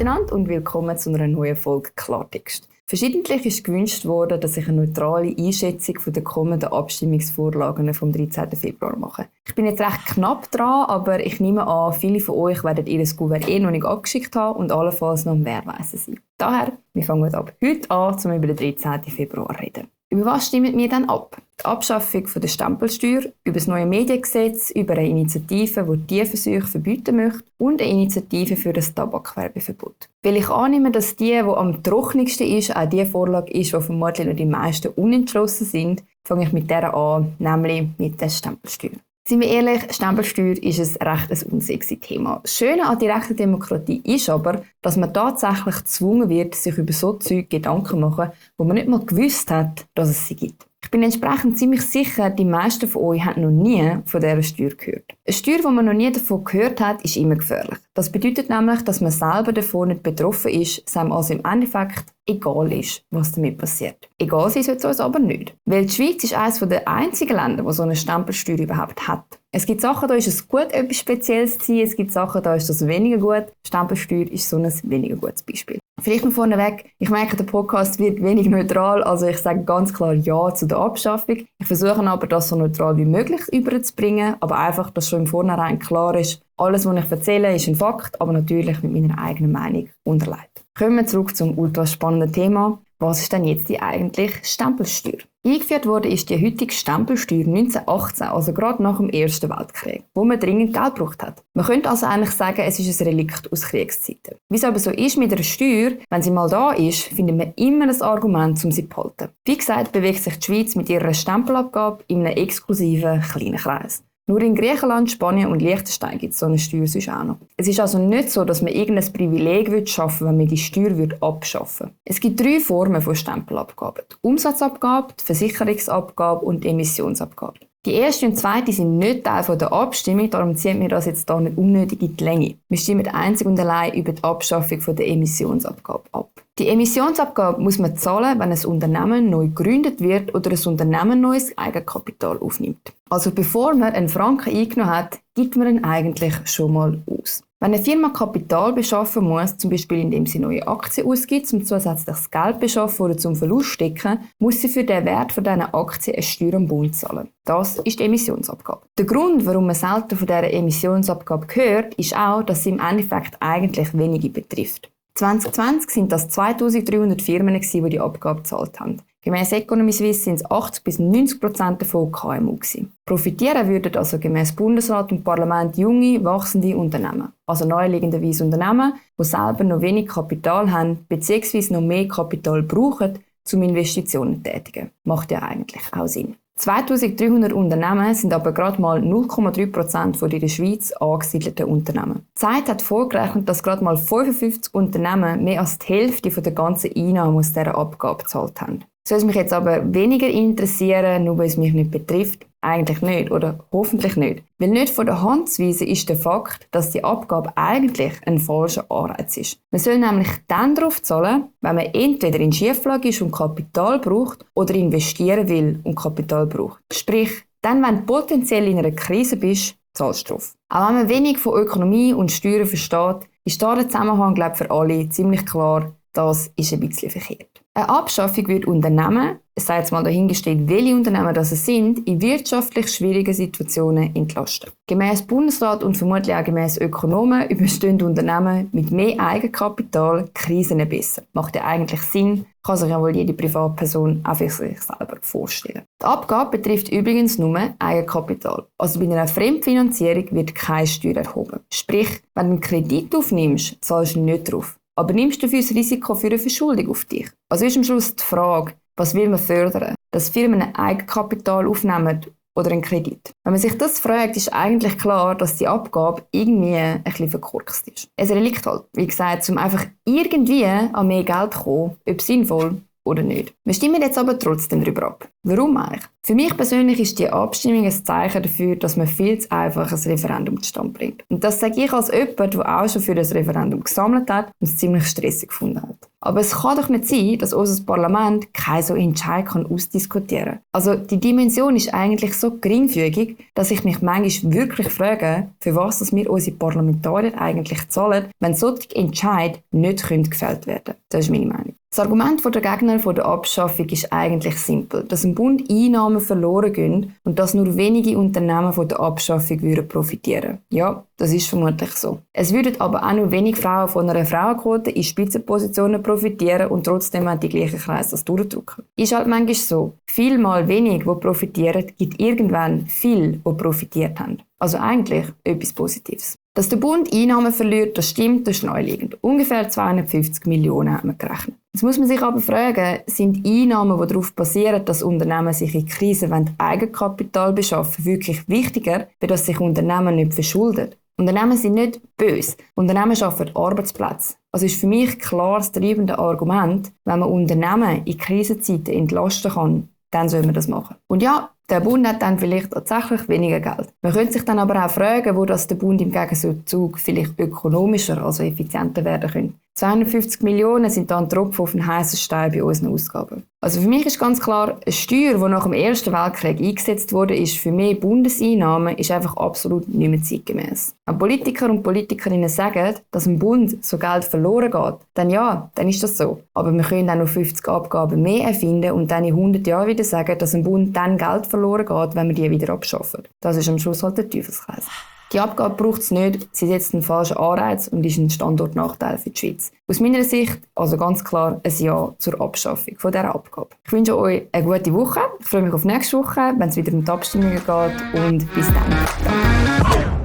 miteinander und willkommen zu einer neuen Folge Klartext. Verschiedentlich ist gewünscht worden, dass ich eine neutrale Einschätzung der kommenden Abstimmungsvorlagen vom 13. Februar mache. Ich bin jetzt recht knapp dran, aber ich nehme an, viele von euch werden ihr Kuvert noch nicht abgeschickt haben und allenfalls noch am Wehrweisen sein. Daher, wir fangen ab heute an, um über den 13. Februar zu reden. Über was stimmen wir dann ab? Die Abschaffung der Stempelsteuer, über das neue Mediengesetz, über eine Initiative, die Tierversuche verbieten möchte und eine Initiative für das Tabakwerbeverbot. Weil ich annehme, dass die am trockensten ist, auch die Vorlage ist, wo vermutlich noch die meisten unentschlossen sind, fange ich mit der an, nämlich mit der Stempelsteuer. Seien wir ehrlich, Stempelsteuer ist ein recht unsexy Thema. Das Schöne an direkter Demokratie ist aber, dass man tatsächlich gezwungen wird, sich über so Zeug Gedanken zu machen, wo man nicht mal gewusst hat, dass es sie gibt. Ich bin entsprechend ziemlich sicher, die meisten von euch haben noch nie von dieser Steuer gehört. Eine Steuer, die man noch nie davon gehört hat, ist immer gefährlich. Das bedeutet nämlich, dass man selber davon nicht betroffen ist, es einem also im Endeffekt egal ist, was damit passiert. Egal sein sollte es uns aber nicht. Weil die Schweiz ist eines der einzigen Länder, die so eine Stempelsteuer überhaupt hat. Es gibt Sachen, da ist es gut, etwas Spezielles zu sein. Es gibt Sachen, da ist das weniger gut. Stempelsteuer ist so ein weniger gutes Beispiel. Vielleicht noch vorneweg, ich merke, der Podcast wird wenig neutral, also ich sage ganz klar Ja zu der Abschaffung. Ich versuche aber, das so neutral wie möglich überzubringen, aber einfach, dass schon im Vornherein klar ist, alles, was ich erzähle, ist ein Fakt, aber natürlich mit meiner eigenen Meinung unterlegt. Kommen wir zurück zum ultra spannenden Thema. Was ist denn jetzt die eigentliche Stempelsteuer? Eingeführt wurde ist die heutige Stempelsteuer 1918, also gerade nach dem Ersten Weltkrieg, wo man dringend Geld gebraucht hat. Man könnte also eigentlich sagen, es ist ein Relikt aus Kriegszeiten. Wie es aber so ist mit einer Steuer, wenn sie mal da ist, findet man immer ein Argument, um sie zu behalten. Wie gesagt, bewegt sich die Schweiz mit ihrer Stempelabgabe in einem exklusiven kleinen Kreis. Nur in Griechenland, Spanien und Liechtenstein gibt es so eine Steuer sonst auch noch. Es ist also nicht so, dass man irgendein Privileg schaffen würde, wenn man die Steuer abschaffen würde. Es gibt 3 Formen von Stempelabgaben. Die Umsatzabgabe, die Versicherungsabgabe und die Emissionsabgabe. Die erste und zweite sind nicht Teil der Abstimmung, darum zieht mir das jetzt hier nicht unnötig in die Länge. Wir stimmen einzig und allein über die Abschaffung der Emissionsabgabe ab. Die Emissionsabgabe muss man zahlen, wenn ein Unternehmen neu gegründet wird oder ein Unternehmen neues Eigenkapital aufnimmt. Also bevor man einen Franken eingenommen hat, gibt man ihn eigentlich schon mal aus. Wenn eine Firma Kapital beschaffen muss, zum Beispiel indem sie neue Aktien ausgibt, um zusätzliches Geld beschaffen oder zum Verlust stecken, muss sie für den Wert von diesen Aktien eine Steuer am Bund zahlen. Das ist die Emissionsabgabe. Der Grund, warum man selten von dieser Emissionsabgabe hört, ist auch, dass sie im Endeffekt eigentlich wenige betrifft. 2020 sind das 2300 Firmen, die Abgabe gezahlt haben. Gemäss Economy Suisse sind es 80-90% davon KMU gewesen. Profitieren würden also gemäss Bundesrat und Parlament junge, wachsende Unternehmen. Also naheliegenderweise Unternehmen, die selber noch wenig Kapital haben bzw. noch mehr Kapital brauchen, um Investitionen zu tätigen. Macht ja eigentlich auch Sinn. 2300 Unternehmen sind aber gerade mal 0,3% von in der Schweiz angesiedelten Unternehmen. Die Zeit hat vorgerechnet, dass gerade mal 55 Unternehmen mehr als die Hälfte der ganzen Einnahmen aus dieser Abgabe gezahlt haben. Soll es mich jetzt aber weniger interessieren, nur weil es mich nicht betrifft? Eigentlich nicht, oder hoffentlich nicht. Weil nicht von der Hand zu weisen ist der Fakt, dass die Abgabe eigentlich ein falscher Anreiz ist. Man soll nämlich dann darauf zahlen, wenn man entweder in Schieflage ist und Kapital braucht oder investieren will und Kapital braucht. Sprich, dann, wenn du potenziell in einer Krise bist, zahlst du drauf. Auch wenn man wenig von Ökonomie und Steuern versteht, ist da der Zusammenhang, glaube ich, für alle ziemlich klar, das ist ein bisschen verkehrt. Eine Abschaffung wird Unternehmen, es sei jetzt mal dahingestellt, welche Unternehmen das sind, in wirtschaftlich schwierigen Situationen entlasten. Gemäss Bundesrat und vermutlich auch gemäss Ökonomen überstehen Unternehmen mit mehr Eigenkapital Krisen besser. Macht ja eigentlich Sinn, kann sich ja wohl jede Privatperson auch für sich selber vorstellen. Die Abgabe betrifft übrigens nur Eigenkapital. Also bei einer Fremdfinanzierung wird keine Steuer erhoben. Sprich, wenn du einen Kredit aufnimmst, zahlst du nicht drauf. Aber nimmst du dafür das Risiko für eine Verschuldung auf dich? Also ist am Schluss die Frage, was will man fördern? Dass Firmen ein Eigenkapital aufnehmen oder einen Kredit? Wenn man sich das fragt, ist eigentlich klar, dass die Abgabe irgendwie ein bisschen verkorkst ist. Ein Relikt halt, wie gesagt, um einfach irgendwie an mehr Geld zu kommen, ob sinnvoll oder nicht. Wir stimmen jetzt aber trotzdem darüber ab. Warum eigentlich? Für mich persönlich ist die Abstimmung ein Zeichen dafür, dass man viel zu einfach ein Referendum zustande bringt. Und das sage ich als jemand, der auch schon für das Referendum gesammelt hat und es ziemlich stressig gefunden hat. Aber es kann doch nicht sein, dass unser Parlament keinen so Entscheid ausdiskutieren kann. Also die Dimension ist eigentlich so geringfügig, dass ich mich manchmal wirklich frage, für was wir unsere Parlamentarier eigentlich zahlen, wenn solche Entscheide nicht gefällt werden können. Das ist meine Meinung. Das Argument der Gegner der Abschaffung ist eigentlich simpel, dass im Bund Einnahmen verloren gehen und dass nur wenige Unternehmen von der Abschaffung profitieren würden. Ja, das ist vermutlich so. Es würden aber auch nur wenige Frauen von einer Frauenquote in Spitzenpositionen profitieren und trotzdem die gleichen Kreise das durchdrücken. Ist halt manchmal so. Viel mal wenig, die profitieren, gibt irgendwann viel, die profitiert haben. Also eigentlich etwas Positives. Dass der Bund Einnahmen verliert, das stimmt, das ist naheliegend. Ungefähr 250 Millionen haben wir gerechnet. Jetzt muss man sich aber fragen, sind Einnahmen, die darauf basieren, dass Unternehmen sich in Krisen Eigenkapital beschaffen, wirklich wichtiger, weil dass sich Unternehmen nicht verschulden? Unternehmen sind nicht böse. Unternehmen schaffen Arbeitsplätze. Also ist für mich klar das treibende Argument, wenn man Unternehmen in Krisenzeiten entlasten kann, dann soll man das machen. Und ja, der Bund hat dann vielleicht tatsächlich weniger Geld. Man könnte sich dann aber auch fragen, wo das der Bund im Gegenzug vielleicht ökonomischer, also effizienter werden könnte. 250 Millionen sind dann ein Tropfen auf den heißen Stein bei unseren Ausgaben. Also für mich ist ganz klar, eine Steuer, die nach dem Ersten Weltkrieg eingesetzt wurde, ist für mehr Bundeseinnahmen, ist einfach absolut nicht mehr zeitgemäß. Wenn Politiker und Politikerinnen sagen, dass im Bund so Geld verloren geht, dann ja, dann ist das so. Aber wir können auch noch 50 Abgaben mehr erfinden und dann in 100 Jahren wieder sagen, dass im Bund dann Geld verloren geht, wenn wir die wieder abschaffen. Das ist am Schluss halt der Teufelskreis. Die Abgabe braucht es nicht, sie setzt einen falschen Anreiz und ist ein Standortnachteil für die Schweiz. Aus meiner Sicht also ganz klar ein Ja zur Abschaffung von dieser Abgabe. Ich wünsche euch eine gute Woche. Ich freue mich auf nächste Woche, wenn es wieder um die Abstimmungen geht und bis dann. Danke.